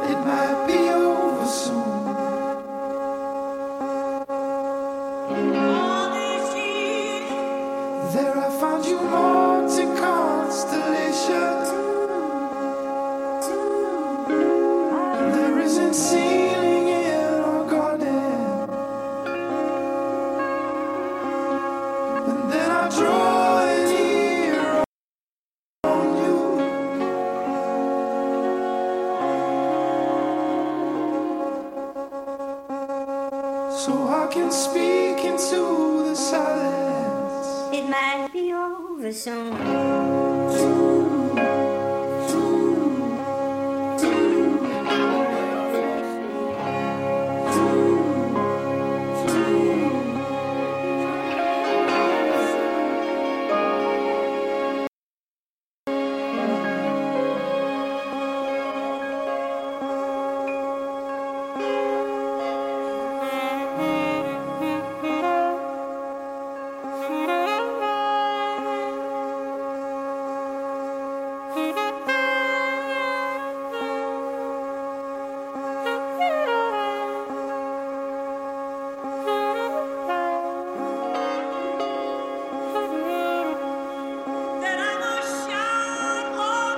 It might be over soon. There I found you haunting constellations. There isn't ceiling in our garden. And then I draw an ear on you. So I can speak into the silence. It might be over soon.